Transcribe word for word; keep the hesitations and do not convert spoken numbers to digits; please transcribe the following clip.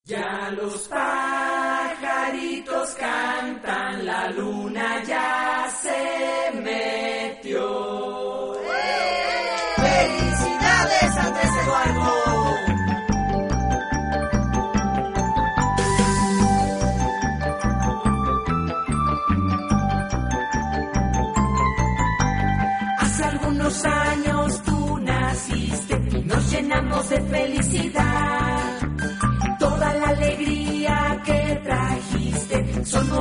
Ya los pajaritos cantan, la luna ya se metió. ¡Felicidades, Andrés Eduardo! Hace algunos años tú naciste y nos llenamos de felicidad. Toda la alegría que trajiste son